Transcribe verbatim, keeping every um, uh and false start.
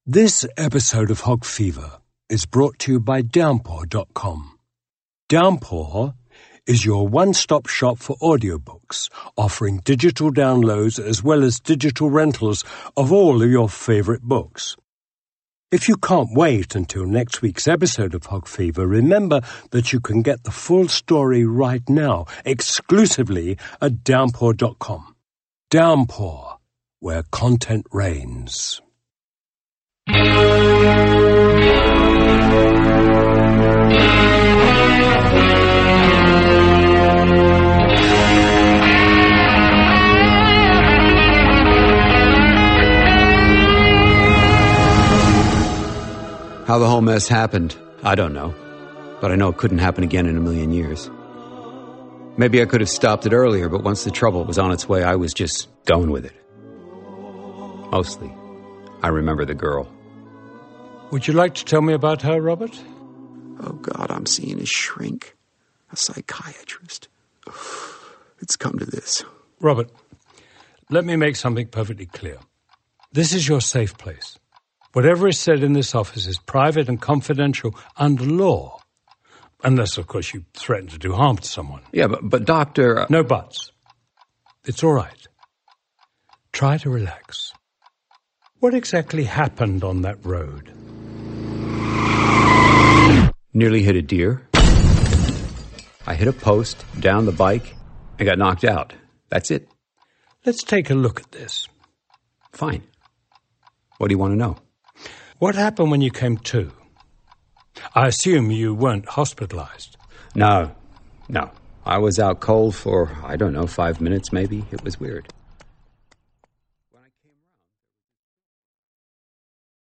This episode of Hog Fever is brought to you by Downpour dot com. Downpour is your one-stop shop for audiobooks, offering digital downloads as well as digital rentals of all of your favorite books. If you can't wait until next week's episode of Hog Fever, remember that you can get the full story right now, exclusively at Downpour dot com. Downpour, where content reigns. How the whole mess happened, I don't know. But I know it couldn't happen again in a million years. Maybe I could have stopped it earlier, but once the trouble was on its way, I was just going with it. Mostly, I remember the girl. Would you like to tell me about her, Robert? Oh, God, I'm seeing a shrink. A psychiatrist. It's come to this. Robert, let me make something perfectly clear. This is your safe place. Whatever is said in this office is private and confidential under law. Unless, of course, you threaten to do harm to someone. Yeah, but, but Doctor... Uh... No buts. It's all right. Try to relax. What exactly happened on that road? Nearly hit a deer. I hit a post, down the bike, and got knocked out. That's it. Let's take a look at this. Fine. What do you want to know? What happened when you came to? I assume you weren't hospitalized. No, no. I was out cold for, I don't know, five minutes maybe. It was weird.